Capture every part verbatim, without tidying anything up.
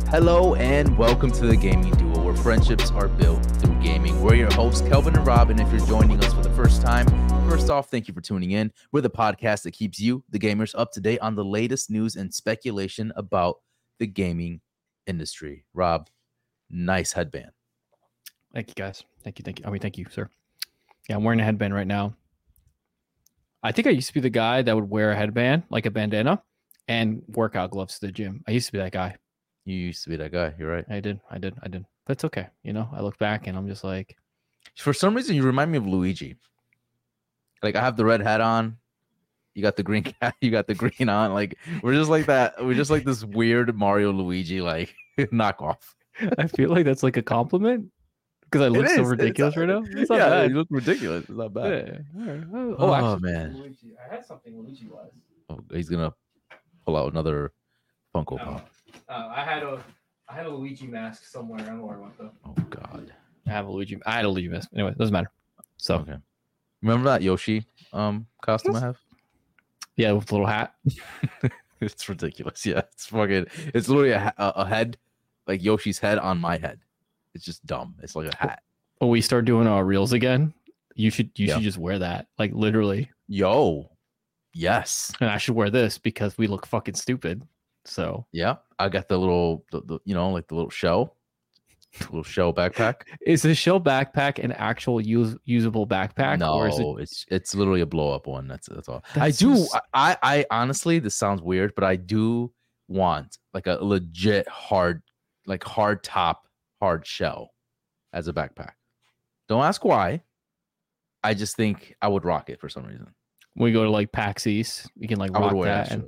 Hello and welcome to the Gaming Duo, where friendships are built through gaming. We're your hosts, Kelvin and Rob, and if you're joining us for the first time, first off, thank you for tuning in. We're the podcast that keeps you, the gamers, up to date on the latest news and speculation about the gaming industry. Rob, nice headband. Thank you, guys. Thank you, thank you. I mean, thank you, sir. Yeah, I'm wearing a headband right now. I think I used to be the guy that would wear a headband, like a bandana, and workout gloves to the gym. I used to be that guy. You used to be that guy. You're right. I did. I did. I did. But it's okay. You know, I look back and I'm just like, for some reason, you remind me of Luigi. Like I have the red hat on. You got the green cap. You got the green on. Like we're just like that. We're just like this weird Mario Luigi like knockoff. I feel like that's like a compliment because I look It so is. ridiculous It's right not- now. It's not yeah, bad. you look ridiculous. It's not bad. Yeah. All right. Oh, Oh, actually, man. Luigi. I had something Luigi was. Oh, he's gonna pull out another Funko Oh. Pop. Uh, I had a, I had a Luigi mask somewhere. I don't know where I went though. Oh God. I have a Luigi. I had a Luigi mask. Anyway, doesn't matter. So Okay. Remember that Yoshi um costume I have? yeah, with the little hat. It's ridiculous. Yeah, it's fucking. It's literally a, ha- a a head, like Yoshi's head on my head. It's just dumb. It's like a hat. When we start doing our reels again, you should you Yeah. should just wear that, like literally. Yo. Yes. And I should wear this because we look fucking stupid. So Yeah. I got the little, the, the you know, like the little shell, the little shell backpack. is the shell backpack an actual use, usable backpack? No, or is it, it's it's literally a blow up one. That's that's all. I That's do. so s- I I honestly, this sounds weird, but I do want like a legit hard, like hard top, hard shell as a backpack. Don't ask why. I just think I would rock it for some reason. when we go to like PAX East, we can like I would rock wear that. that And shit.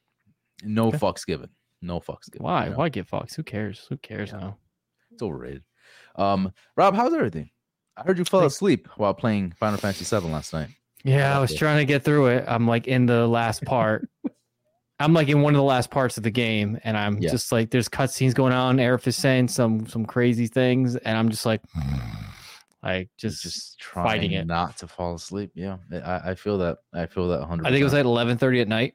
No Okay. fucks given. No fucks given. why? you know? Why get Fox? Who cares? Who cares Yeah. now? It's overrated. Um, Rob, how's everything? I heard you fell Thanks. asleep while playing Final Fantasy seven last night. Yeah, I was Okay. trying to get through it. I'm like in the last part. I'm like in one of the last parts of the game, and I'm Yeah. just like, there's cutscenes going on. Aerith is saying some some crazy things, and I'm just like, like Just, just, just trying fighting it. not to fall asleep. Yeah, I, I feel that. I feel that one hundred. I think it was at eleven thirty at night.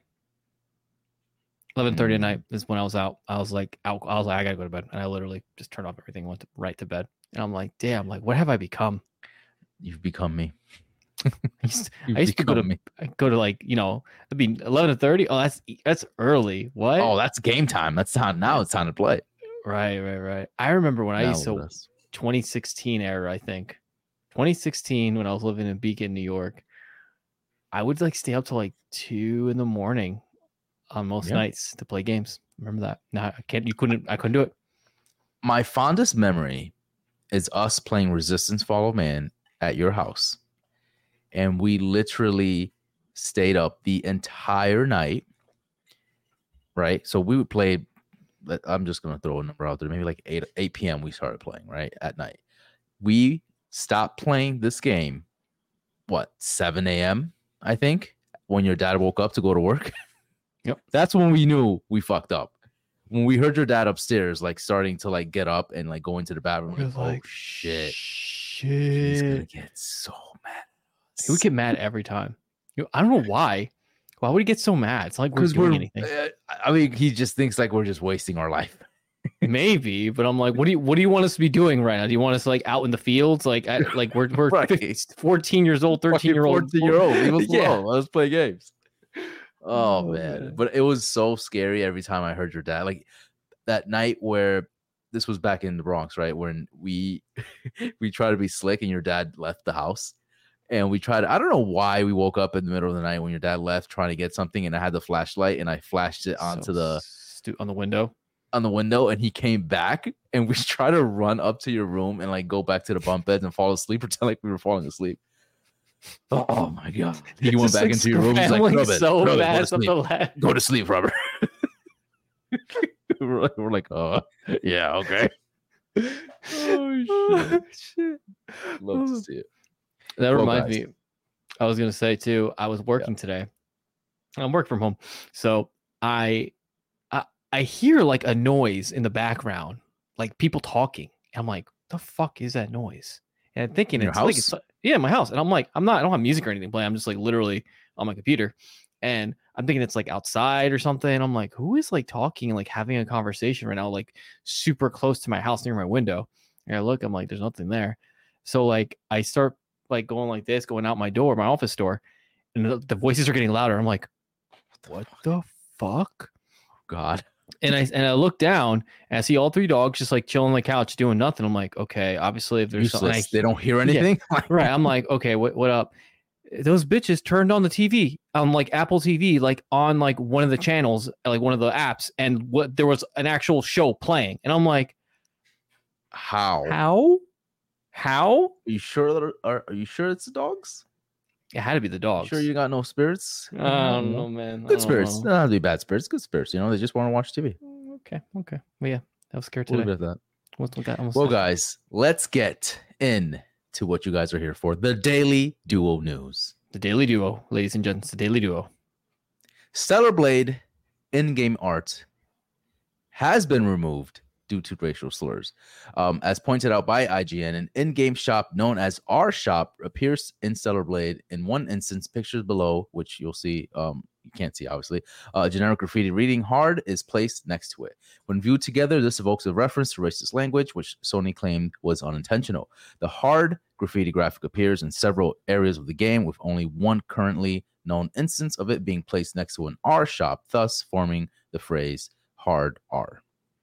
eleven thirty at Mm. night is when I was out. I was like, out, I was like, I gotta go to bed, and I literally just turned off everything, and went to, right to bed. And I'm like, damn, like, what have I become? You've become me. I used, You've I used to go to, become me. I go to like, you know, it'd be eleven thirty. Oh, that's that's early. What? Oh, that's game time. That's time now. It's time to play. Right, right, right. I remember when I Now used to with us. twenty sixteen era, I think. twenty sixteen when I was living in Beacon, New York. I would like stay up till like two in the morning on most Yeah. nights to play games. Remember that? No, I can't. You couldn't. I couldn't do it. My fondest memory is us playing Resistance Follow Man at your house. And we literally stayed up the entire night. Right. So we would play. let- I'm just going to throw a number out there. Maybe like eight, eight p.m. we started playing, right? At night. We stopped playing this game, what, seven a.m., I think, when your dad woke up to go to work. Yep. That's when we knew we fucked up. When we heard your dad upstairs, like starting to like get up and like go into the bathroom, We like, was oh like, shit, he's gonna Shit. get so mad. He would get mad every time. You know, I don't know why. Why would he get so mad? It's not like we're because doing we're. anything. uh, I mean, he just thinks like we're just wasting our life. Maybe, but I'm like, what do you what do you want us to be doing right now? Do you want us like out in the fields, like at, like we're we're Right. fifteen, fourteen years old, thirteen year old, fourteen year old. Leave us Yeah. alone. Let us play games. Oh, Oh, man. man. But it was so scary every time I heard your dad. Like that night where this was back in the Bronx, right? When we we tried to be slick and your dad left the house. And we tried, I don't know why we woke up in the middle of the night when your dad left trying to get something, and I had the flashlight and I flashed it onto So the stu- on the window. on the window, and he came back, and we tried to run up to your room and like go back to the bunk beds and fall asleep, pretend like we were falling asleep. Oh, oh my god! He went Just, back like, into your room. He's like, scrambling "Robert, so Robert, go to fast up sleep. the ladder. Go to sleep, Robert." we're, like, we're like, "Oh, yeah, okay." Oh shit! Love to see it. That Well, reminds guys. me. I was gonna say too. I was working today. I'm working from home, so I, I I hear like a noise in the background, like people talking. I'm like, the fuck is that noise? And I'm thinking In your it's like house? it's yeah, my house. And I'm like, I'm not. I don't have music or anything playing. I'm just like literally on my computer, and I'm thinking it's like outside or something. I'm like, who is like talking, like having a conversation right now, like super close to my house near my window? And I look, I'm like, there's nothing there. So like I start like going like this, going out my door, my office door, and the, the voices are getting louder. I'm like, what the fuck? God. And I and I look down and I see all three dogs just like chilling on the couch doing nothing. I'm like, okay, obviously if there's something I, they don't hear anything. Yeah, right. I'm like, okay, what what up? Those bitches turned on the T V on like Apple T V, like on like one of the channels, like one of the apps, and what there was an actual show playing. And I'm like, how? How? How? Are you sure that are, are you sure it's the dogs? It had to be the dogs. Sure you got no spirits? I don't know, man. Good spirits. Know. Not have to be bad spirits. Good spirits. You know, they just want to watch T V. Okay. Okay. Well, yeah, I was scared today. We'll leave it at that. What's with that? Well, guys, let's get in to what you guys are here for. The Daily Duo News. The Daily Duo, ladies and gents. The Daily Duo. Stellar Blade in-game art has been removed due to racial slurs. Um, as pointed out by I G N, an in-game shop known as R Shop appears in Stellar Blade. In one instance, pictures below, which you'll see, um, you can't see obviously, uh, generic graffiti reading "hard" is placed next to it. When viewed together, this evokes a reference to racist language, which Sony claimed was unintentional. The hard graffiti graphic appears in several areas of the game, with only one currently known instance of it being placed next to an R Shop, thus forming the phrase "hard R."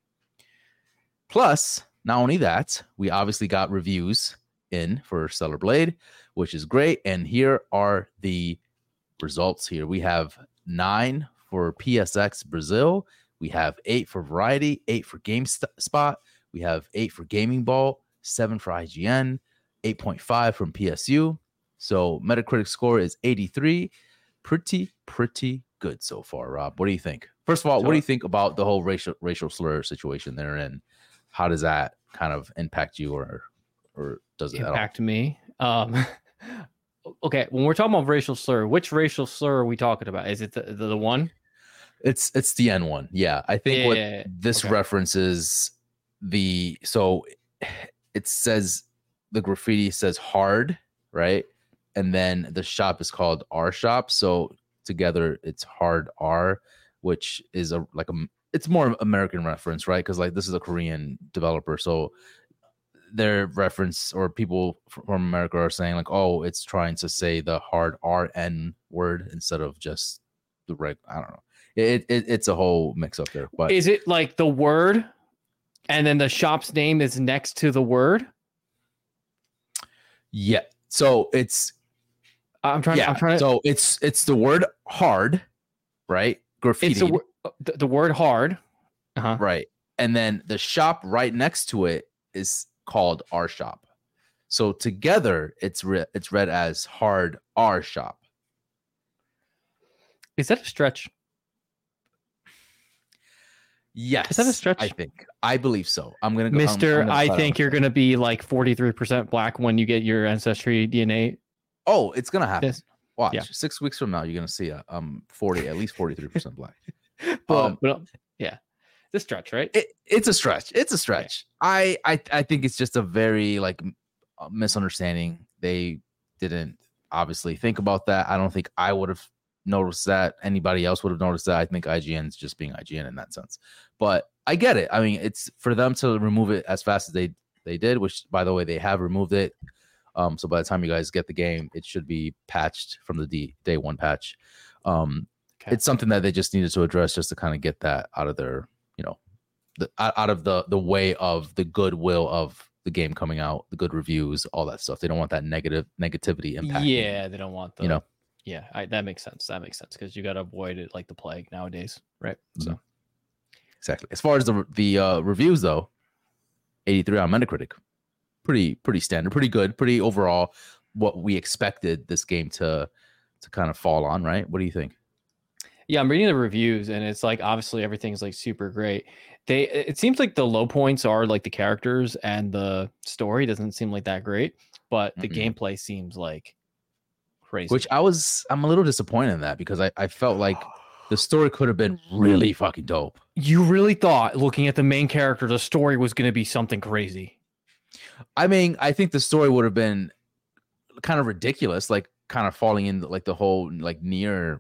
Plus, not only that, we obviously got reviews in for Stellar Blade, which is great. And here are the results here. We have nine for P S X Brazil. We have eight for Variety, eight for GameSpot. We have eight for Gaming Ball, seven for I G N, eight point five from P S U. So Metacritic score is eighty-three. Pretty, pretty good so far, Rob. What do you think? First of all, what do you think about the whole racial racial slur situation they're in? How does that kind of impact you, or or does it impact me? Um, okay, when we're talking about racial slur, which racial slur are we talking about? Is it the, the, the one? It's it's the N one. Yeah, I think yeah, what yeah, yeah. this okay. references the so it says the graffiti says hard, right? And then the shop is called R Shop. So together it's hard R, which is a like a it's more American reference, right? Because like this is a Korean developer, so their reference or people from America are saying like, oh, it's trying to say the hard R N word instead of just the reg. I don't know. It, it it's a whole mix up there. But is it like the word, and then the shop's name is next to the word? Yeah. So it's. I'm trying. Yeah. I'm trying. To, so it's it's the word hard, right? Graffiti. It's the, the, the word hard, uh-huh. Right, and then the shop right next to it is called R Shop. So together, it's re- it's read as hard R Shop. Is that a stretch? Yes, is that a stretch? I think I believe so. I'm gonna go, Mister I'm, I'm I think you're gonna be like forty-three percent black when you get your ancestry D N A. Oh, it's gonna happen. Yes. Watch, yeah. six weeks from now, you're gonna see a um forty, at least forty-three percent black. but, um, but yeah, it's a stretch, right? It, it's a stretch. It's a stretch. Yeah. I, I I think it's just a very like misunderstanding. They didn't obviously think about that. I don't think I would have noticed that. Anybody else would have noticed that. I think I G N's just being I G N in that sense. But I get it. I mean, it's for them to remove it as fast as they they did, which by the way, they have removed it. Um, so by the time you guys get the game, it should be patched from the D, day one patch. Um, okay. It's something that they just needed to address just to kind of get that out of their, you know, the, out of the the way of the goodwill of the game coming out, the good reviews, all that stuff. They don't want that negative negativity impact. Yeah, they don't want the, you know. Yeah, I, that makes sense. That makes sense because you got to avoid it like the plague nowadays, right? So mm-hmm. Exactly. As far as the the uh, reviews though, eighty-three on Metacritic. Pretty, pretty standard, pretty good, pretty overall. What we expected this game to, to kind of fall on, right? What do you think? Yeah, I'm reading the reviews, and it's like obviously everything's like super great. They, it seems like the low points are like the characters and the story doesn't seem like that great, but the mm-hmm. gameplay seems like crazy. Which I was, I'm a little disappointed in that because I, I felt like the story could have been really fucking dope. You really thought, looking at the main character, the story was going to be something crazy. I mean, I think the story would have been kind of ridiculous, like kind of falling in like the whole like near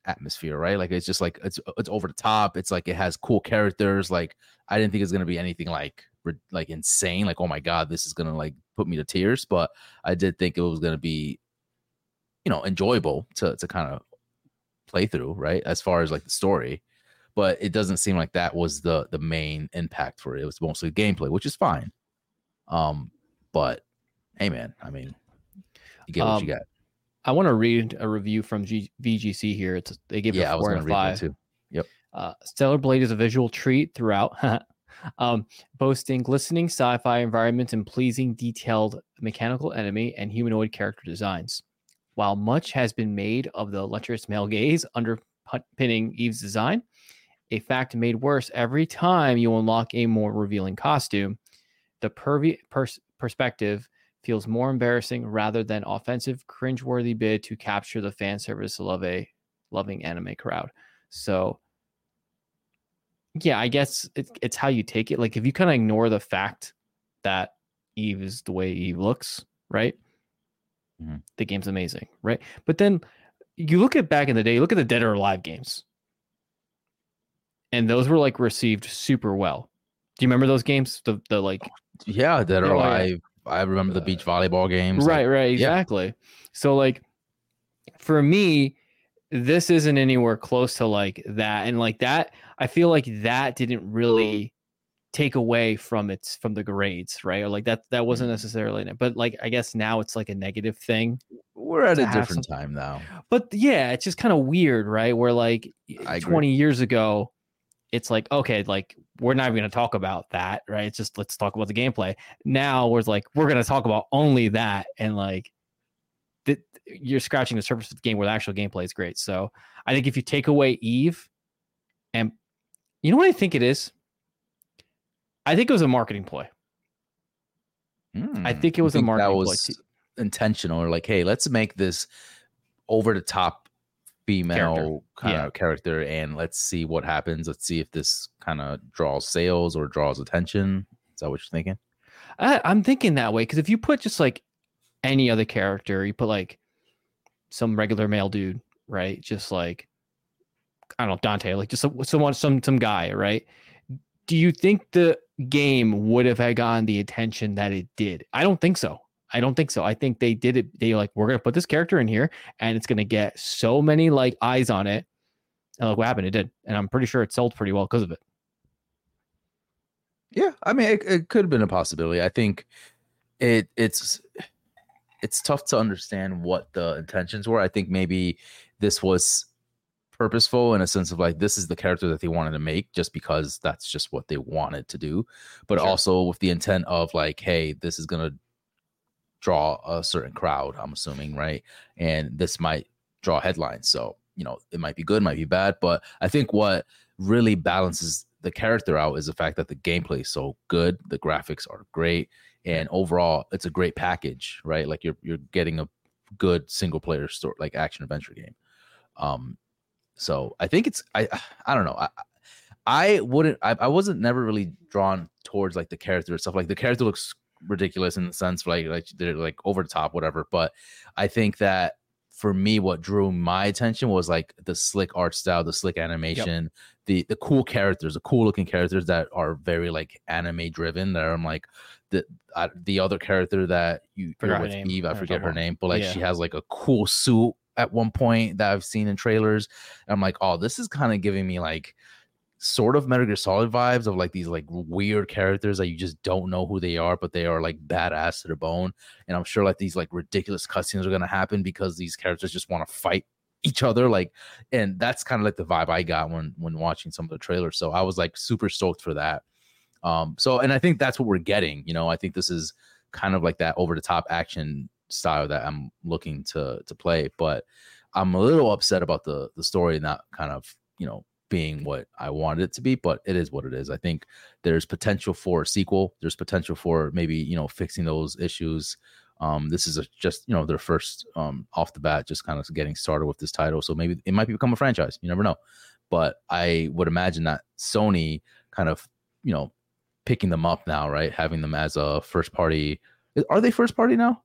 atmosphere, right? Like it's just like it's it's over the top. It's like it has cool characters. Like I didn't think it's gonna be anything like like insane. Like oh my god, this is gonna like put me to tears. But I did think it was gonna be, you know, enjoyable to to kind of play through, right? As far as like the story, but it doesn't seem like that was the the main impact for it. It was mostly gameplay, which is fine. Um, but hey, man, I mean, you get what um, you got. I want to read a review from G- V G C here. It's they gave Yeah, it a four I was and read five. Too. Yep. Uh, Stellar Blade is a visual treat throughout, um, boasting glistening sci-fi environments and pleasing, detailed mechanical enemy and humanoid character designs. While much has been made of the lecherous male gaze underpinning Eve's design, a fact made worse every time you unlock a more revealing costume, the pervy pers- perspective feels more embarrassing rather than offensive, cringeworthy bid to capture the fan service of a loving anime crowd. So, yeah, I guess it, it's how you take it. Like, if you kind of ignore the fact that Eve is the way Eve looks, right? Mm-hmm. The game's amazing, right? But then you look at back in the day, you look at the Dead or Alive games, and those were like received super well. Do you remember those games? The the like, yeah, Dead or Alive. Yeah. I remember the beach volleyball games. Right, like, right, exactly. Yeah. So like, for me, this isn't anywhere close to like that, and like that, I feel like that didn't really take away from its from the grades, right? Or like that that wasn't necessarily, but like I guess now it's like a negative thing. We're at a different some, time now. But yeah, it's just kind of weird, right? Where like I twenty agree. years ago, it's like, okay, like we're not even going to talk about that, right? It's just let's talk about the gameplay. Now we're like, we're going to talk about only that, and like that you're scratching the surface of the game where the actual gameplay is great. So I think if you take away Eve, and you know what I think it is? I think it was a marketing play. Mm, I think it was think a marketing that was play. Intentional, or like, hey, let's make this over the top female character. kind yeah. of character, and let's see what happens. Let's see if this kind of draws sales or draws attention. Is that what you're thinking? I, I'm thinking that way, because if you put just like any other character, you put like some regular male dude, right? Just like, I don't know, Dante, like just someone, some some guy, right? Do you think the game would have had gotten the attention that it did? I don't think so. I don't think so. I think they did it. They like, we're going to put this character in here and it's going to get so many like eyes on it. And look what happened. It did. And I'm pretty sure it sold pretty well because of it. Yeah. I mean, it, it could have been a possibility. I think it it's, it's tough to understand what the intentions were. I think maybe this was purposeful in a sense of like, this is the character that they wanted to make just because that's just what they wanted to do. But sure. also with the intent of like, hey, this is going to draw a certain crowd, I'm assuming, right? And this might draw headlines. So, you know, it might be good, might be bad. But I think what really balances the character out is the fact that the gameplay is so good, the graphics are great, and overall it's a great package, right? Like you're you're getting a good single player story, like action adventure game. Um, so I think it's I I don't know. I I wouldn't I, I wasn't never really drawn towards like the character and stuff. Like the character looks ridiculous in the sense like like they're like over the top, whatever. But I think that for me, what drew my attention was like the slick art style, the slick animation, yep. the the cool characters, the cool looking characters that are very like anime driven. That I'm like the uh, the other character that you you're with Eve, I forget her name, but like yeah. she has like a cool suit at one point that I've seen in trailers. And I'm like, oh, this is kind of giving me like sort of Metal Gear Solid vibes of like these like weird characters that you just don't know who they are, but they are like badass to the bone. And I'm sure like these like ridiculous cutscenes are gonna happen because these characters just want to fight each other. Like, and that's kind of like the vibe I got when when watching some of the trailers. So I was like super stoked for that. Um, so and I think that's what we're getting. You know, I think this is kind of like that over the top action style that I'm looking to to play. But I'm a little upset about the the story not kind of, you know, being what I wanted it to be, but it is what it is. I think there's potential for a sequel. There's potential for maybe, you know, fixing those issues. Um, this is a, just, you know, their first um, off the bat, just kind of getting started with this title. So maybe it might become a franchise. You never know. But I would imagine that Sony kind of, you know, picking them up now, right? Having them as a first party. Are they first party now?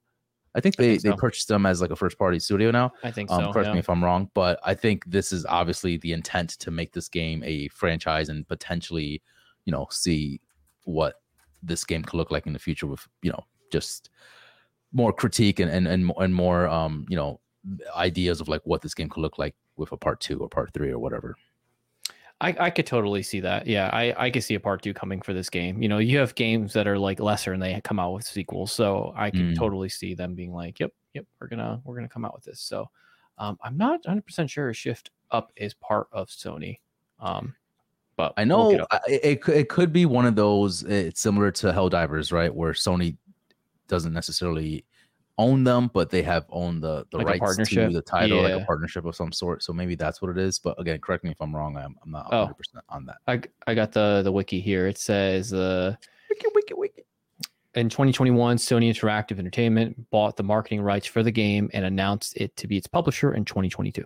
I think I they think they so. purchased them as like a first party studio now. I think Um, so. correct Yeah. me if I'm wrong, but I think this is obviously the intent to make this game a franchise and potentially, you know, see what this game could look like in the future with, you know, just more critique and and and, and more um, you know, ideas of like what this game could look like with a part two or part three or whatever. I, I could totally see that. Yeah, I, I could see a part two coming for this game. You know, you have games that are like lesser and they come out with sequels, so I could Mm. totally see them being like, "Yep, yep, we're gonna we're gonna come out with this." So, um, I'm not one hundred percent sure Shift Up is part of Sony, um, but I we'll look it know up. I- it, it, could- it could be one of those. It's similar to Helldivers, right? Where Sony doesn't necessarily own them, but they have owned the, the Like a rights to partnership? the title, like a Yeah. partnership of some sort. So maybe that's what it is. But again, correct me if I'm wrong. I'm, I'm not Oh. one hundred percent on that. I I got the the wiki here. It says uh, Wiki, wiki, wiki. in twenty twenty-one, Sony Interactive Entertainment bought the marketing rights for the game and announced it to be its publisher in twenty twenty-two.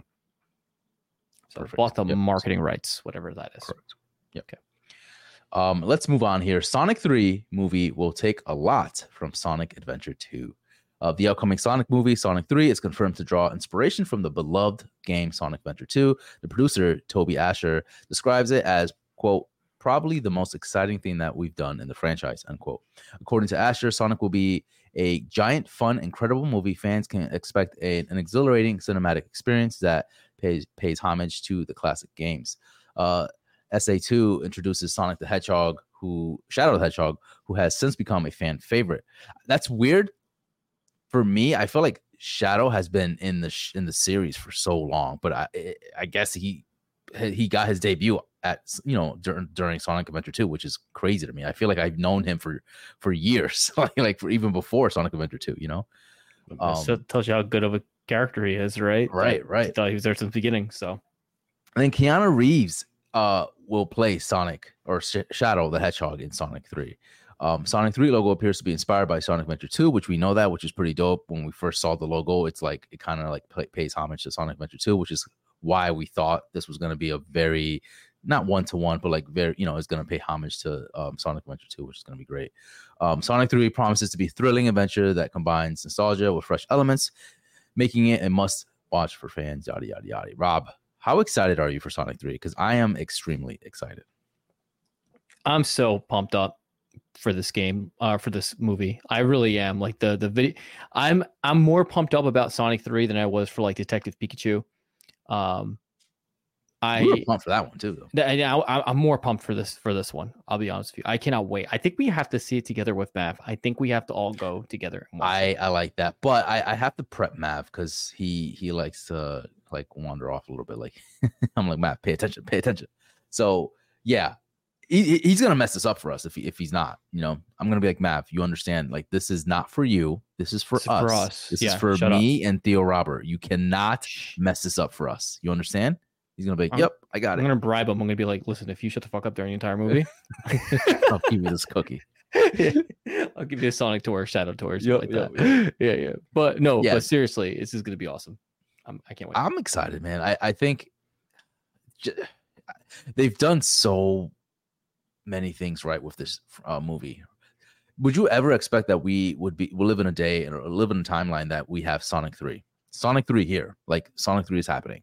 So Perfect. bought the Yep. marketing rights, whatever that is. Correct. Yep. Okay. Um, let's move on here. Sonic three movie will take a lot from Sonic Adventure two. Uh, the upcoming Sonic movie, Sonic three, is confirmed to draw inspiration from the beloved game Sonic Adventure two. The producer, Toby Asher, describes it as, quote, probably the most exciting thing that we've done in the franchise, unquote. According to Asher, Sonic will be a giant, fun, incredible movie. Fans can expect a, an exhilarating cinematic experience that pays, pays homage to the classic games. Uh, S A two introduces Sonic the Hedgehog, who Shadow the Hedgehog, who has since become a fan favorite. That's weird. For me, I feel like Shadow has been in the sh- in the series for so long, but I I guess he he got his debut at you know during during Sonic Adventure two, which is crazy to me. I feel like I've known him for for years, like for even before Sonic Adventure two. You know, um, so it tells you how good of a character he is, right? Right, I, right. I thought he was there since the beginning. So, and then Keanu Reeves uh will play Sonic or Sh- Shadow the Hedgehog in Sonic three. Um, Sonic three logo appears to be inspired by Sonic Adventure two, which we know that, which is pretty dope. When we first saw the logo, it's like it kind of like pay, pays homage to Sonic Adventure two, which is why we thought this was going to be a very not one to one, but like very you know it's going to pay homage to um, Sonic Adventure two, which is going to be great. Um, Sonic three promises to be a thrilling adventure that combines nostalgia with fresh elements, making it a must watch for fans. Yada yada yada. Rob, how excited are you for Sonic three? Because I am extremely excited. I'm so pumped up for this game, uh, for this movie. I really am. Like the the video, I'm I'm more pumped up about Sonic three than I was for like Detective Pikachu. Um, I we were pumped for that one too, though. th- I, I, I'm more pumped for this for this one. I'll be honest with you. I cannot wait. I think we have to see it together with Mav. I think we have to all go together. And watch I it. I like that, but I I have to prep Mav because he he likes to like wander off a little bit. Like I'm like Mav, pay attention, pay attention. So yeah. He, he's gonna mess this up for us if he, if he's not. You know, I'm gonna be like Mav. You understand? Like this is not for you. This is for, This is us. for us. This Yeah, is for shut me and Theo Robert. You cannot mess this up for us. You understand? He's gonna be like, I'm- "Yep, I got I'm it." gonna bribe him. I'm gonna be like, listen, if you shut the fuck up during the entire movie, I'll give you this cookie. I'll give you a Sonic tour, Shadow tour, something Yep, like yep, that. Yeah, yeah. But no, Yeah. but seriously, this is gonna be awesome. I'm, I can't wait. I'm excited, man. I I think j- they've done so many things right with this uh, movie. Would you ever expect that we would be we'll live in a day or live in a timeline that we have Sonic three? Sonic three here. Like Sonic three is happening.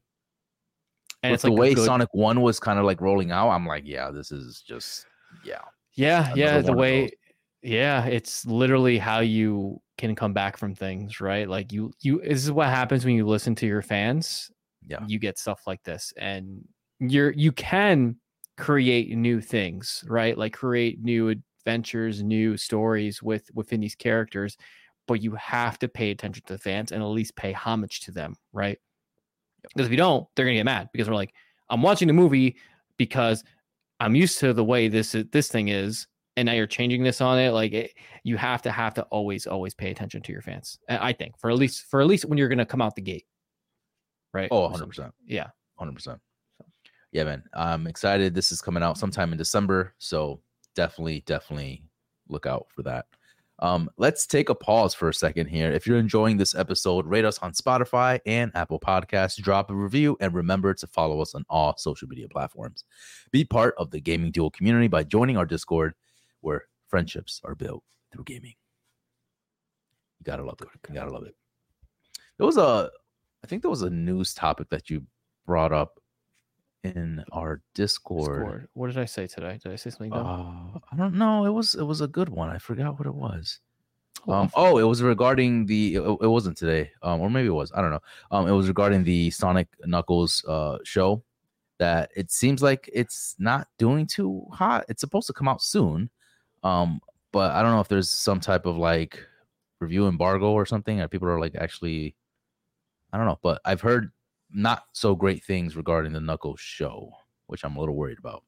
And With it's the like a way good- Sonic one was kind of like rolling out, I'm like, yeah, this is just yeah. Yeah, Another yeah. one The of way, those. yeah, it's literally how you can come back from things, right? Like you, you. This is what happens when you listen to your fans. Yeah. You get stuff like this, and you're you can create new things, right? Like create new adventures, new stories with within these characters, but you have to pay attention to the fans and at least pay homage to them, right? Because if you don't, they're gonna get mad because we're like, I'm watching the movie because I'm used to the way this this thing is, and now you're changing this on it. Like it, you have to have to always always pay attention to your fans. I think for at least for at least when you're gonna come out the gate, right? Oh, one hundred percent. Yeah, one hundred percent. Yeah, man. I'm excited. This is coming out sometime in December, so definitely, definitely look out for that. Um, let's take a pause for a second here. If you're enjoying this episode, rate us on Spotify and Apple Podcasts, drop a review, and remember to follow us on all social media platforms. Be part of the Gaming Duel community by joining our Discord, where friendships are built through gaming. You gotta love it. You gotta love it. There was a, I think there was a news topic that you brought up in our Discord. Discord. What did I say today? Did I say something dumb? Uh, I don't know. It was it was a good one. I forgot what it was. Oh, Um, oh, it was regarding the. It, it wasn't today, um, or maybe it was. I don't know. Um, it was regarding the Sonic Knuckles uh show. That it seems like it's not doing too hot. It's supposed to come out soon, um, but I don't know if there's some type of like review embargo or something, and people are like actually, I don't know. But I've heard not so great things regarding the Knuckles show, which I'm a little worried about.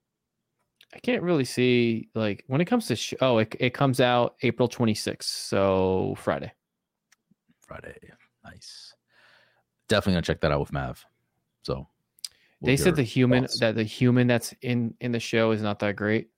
I can't really see like when it comes to sh- oh it it comes out April twenty-sixth, so Friday. Friday, nice. Definitely gonna check that out with Mav. So we'll they said the human thoughts. that the human that's in in the show is not that great.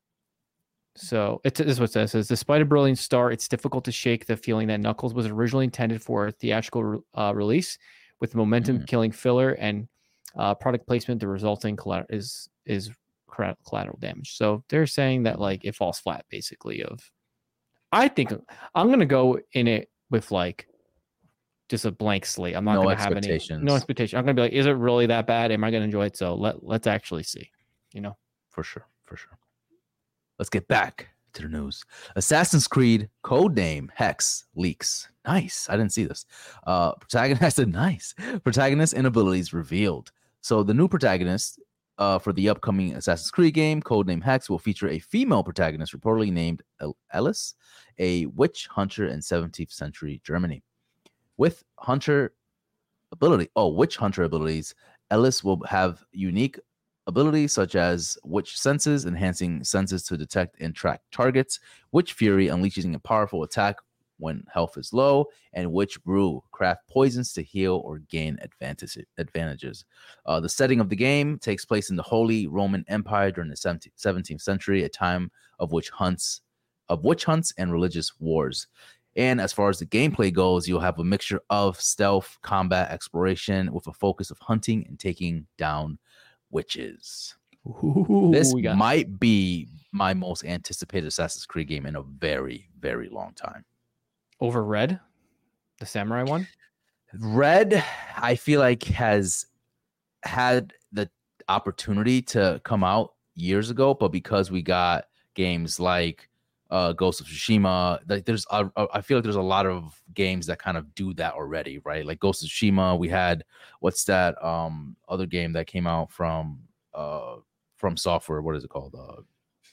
So it's this is what it says. It says despite a brilliant start, it's difficult to shake the feeling that Knuckles was originally intended for a theatrical uh, release with momentum mm. killing filler and uh, product placement. The resulting collateral is is collateral damage. So they're saying that like it falls flat basically. Of I think I'm gonna go in it with like just a blank slate. I'm not no gonna have any no expectation. I'm gonna be like, is it really that bad? Am I gonna enjoy it? So let let's actually see. You know, for sure, for sure. Let's get back to the news. Assassin's Creed codename Hex leaks. Nice. I didn't see this. Uh, protagonist. I said nice. Protagonist and abilities revealed. So the new protagonist uh, for the upcoming Assassin's Creed game, codename Hex, will feature a female protagonist reportedly named Ellis, a witch hunter in seventeenth century Germany. With hunter ability, oh, witch hunter abilities, Ellis will have unique abilities such as Witch Senses, enhancing senses to detect and track targets, Witch Fury, unleashing a powerful attack when health is low, and Witch Brew, craft poisons to heal or gain advantage, advantages. Uh, the setting of the game takes place in the Holy Roman Empire during the seventeenth century, a time of witch hunts, of witch hunts and religious wars. And as far as the gameplay goes, you'll have a mixture of stealth, combat, exploration, with a focus of hunting and taking down witches. Ooh, this might be my most anticipated Assassin's Creed game in a very, very long time. Over Red, the samurai one? Red, I feel like has had the opportunity to come out years ago, but because we got games like uh, Ghost of Tsushima, like there's a, I feel like there's a lot of games that kind of do that already, right? Like Ghost of Tsushima, we had what's that um other game that came out from uh from software? What is it called? Uh,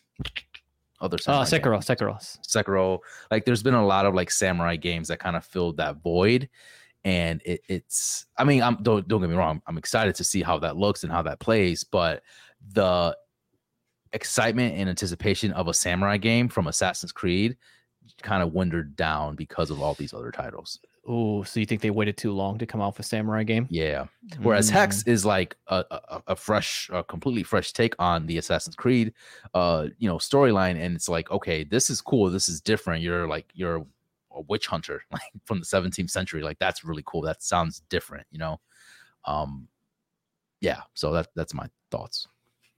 other uh Sekiro, Sekiro, Sekiro. Like there's been a lot of like samurai games that kind of filled that void, and it, it's. I mean, I'm don't don't get me wrong. I'm excited to see how that looks and how that plays, but the excitement and anticipation of a samurai game from Assassin's Creed kind of wintered down because of all these other titles. Oh, so you think they waited too long to come out with a samurai game? Yeah. Whereas mm. Hex is like a, a, a fresh, a completely fresh take on the Assassin's Creed, uh, you know, storyline, and it's like, okay, this is cool. This is different. You're like you're a witch hunter, like from the seventeenth century. Like that's really cool. That sounds different, you know. Um, yeah. So that that's my thoughts.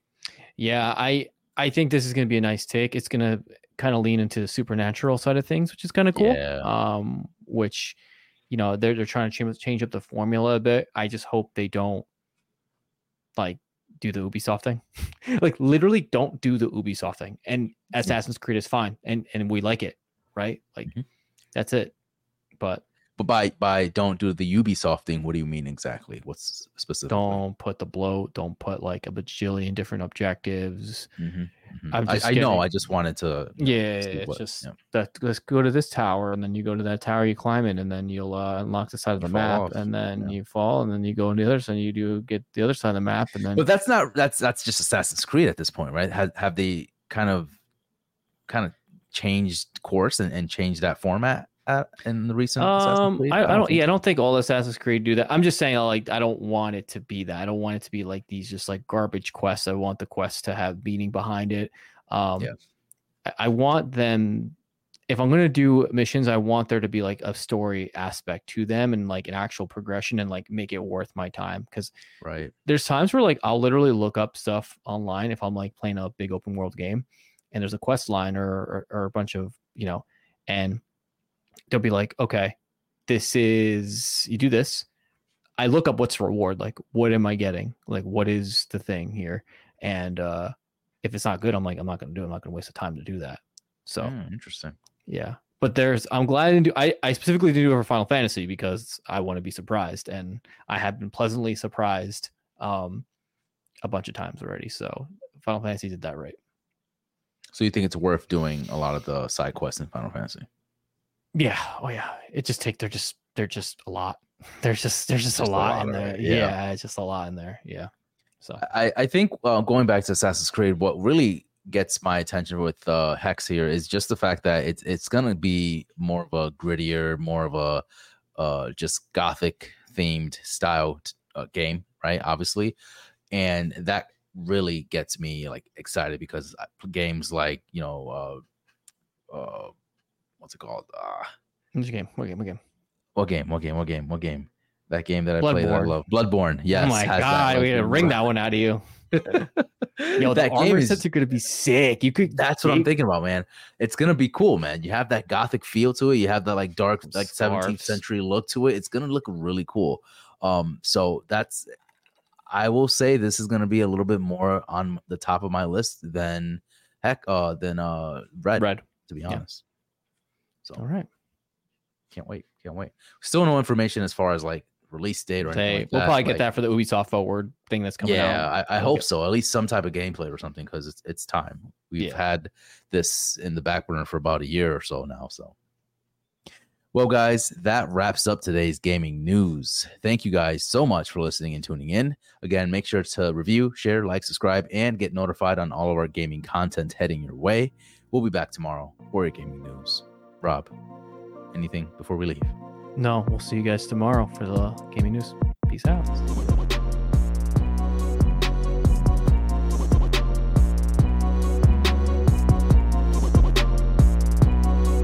Yeah, I I think this is going to be a nice take. It's going to kind of lean into the supernatural side of things, which is kind of cool. Yeah. Um, which, you know, they're they're trying to change, change up the formula a bit. I just hope they don't like do the Ubisoft thing. Like literally don't do the Ubisoft thing. And Assassin's Creed is fine, and and we like it, right? Like mm-hmm. that's it. But But by by don't do the Ubisoft thing, what do you mean exactly? What's specific? Don't put the bloat. Don't put like a bajillion different objectives. Mm-hmm, mm-hmm. I'm just I, I getting, know. I just wanted to. Yeah, it's what, just yeah. that. Let's go to this tower, and then you go to that tower, you climb it, and then you'll uh, unlock the side of the you map, and then yeah. you fall, and then you go on the other side, and you do get the other side of the map, and then. But that's not. That's that's just Assassin's Creed at this point, right? Have have they kind of, kind of changed course and, and changed that format? In the recent um Creed, I, I, don't, I don't yeah I don't think all Assassin's Creed do that. I'm just saying like I don't want it to be that. I don't want it to be like these just like garbage quests. I want the quest to have meaning behind it. um yeah. I, I want them, if I'm going to do missions, I want there to be like a story aspect to them and like an actual progression and like make it worth my time, because right there's times where like I'll literally look up stuff online if I'm like playing a big open world game and there's a quest line or or, or a bunch of, you know, and they'll be like, okay, this is, you do this. I look up what's the reward. Like, what am I getting? Like, what is the thing here? And uh, if it's not good, I'm like, I'm not going to do it. I'm not going to waste the time to do that. So Mm, interesting. yeah. But there's, I'm glad I didn't do, I, I specifically didn't do it for Final Fantasy because I want to be surprised. And I have been pleasantly surprised um, a bunch of times already. So Final Fantasy did that right. So you think it's worth doing a lot of the side quests in Final Fantasy? Yeah. Oh yeah. It just take, they're just, they're just a lot. There's just, there's just, Just a a lot lot, in there. right? Yeah. Yeah. It's just a lot in there. Yeah. So I, I think uh, going back to Assassin's Creed, what really gets my attention with uh, Hex here is just the fact that it's it's gonna be more of a grittier, more of a uh, just gothic themed style uh, game, right? Obviously, and that really gets me like excited because games like you know uh, uh, what's it called? Uh, which game? What game? What game? what game? What game? What game? What game? That game that I play that I Bloodborne. love, Bloodborne. Yes, Oh my has god, that, we like, gotta wring that one out of you. Yo, the that game armor is sets are gonna be sick. You could. that's what I'm thinking about, man. It's gonna be cool, man. You have that gothic feel to it. You have that like dark, like seventeenth Scarves. century look to it. It's gonna look really cool. Um, so that's I will say this is gonna be a little bit more on the top of my list than heck uh than uh Red, Red. to be Yeah. honest. So All right. can't wait, can't wait. Still no information as far as like release date or anything Say, like we'll that. probably get Like, that for the Ubisoft Forward thing that's coming out. yeah, I, I We'll hope get- so. At least some type of gameplay or something because it's it's time. We've Yeah. had this in the back burner for about a year or so now. So, well, guys, that wraps up today's gaming news. Thank you guys so much for listening and tuning in. Again, make sure to review, share, like, subscribe, and get notified on all of our gaming content heading your way. We'll be back tomorrow for your gaming news. Rob, anything before we leave? No, we'll see you guys tomorrow for the gaming news. Peace out.